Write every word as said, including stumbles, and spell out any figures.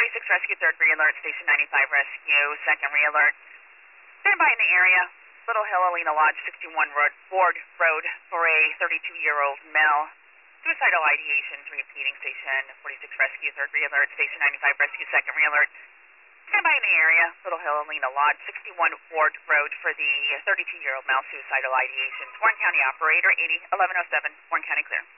forty-six Rescue, third re-alert, Station ninety-five Rescue, second re-alert. Stand by in the area, Little Hill, Alina Lodge, sixty-one Road, Ford Road, for a thirty-two-year-old male. Suicidal ideations, repeating Station forty-six Rescue, third re-alert, Station ninety-five Rescue, second re-alert. Stand by in the area, Little Hill, Alina Lodge, sixty-one Ford Road, for the thirty-two-year-old male, suicidal ideations. Warren County operator, eighty eleven oh seven, Warren County clear.